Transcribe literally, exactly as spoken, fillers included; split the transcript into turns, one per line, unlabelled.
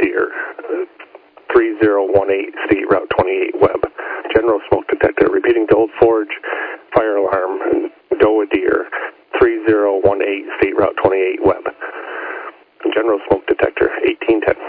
deer, three zero one eight State Route twenty-eight Webb. General smoke detector, repeating Gold Forge, fire alarm, doe deer, three zero one eight State Route twenty-eight Webb. General smoke detector, eighteen ten.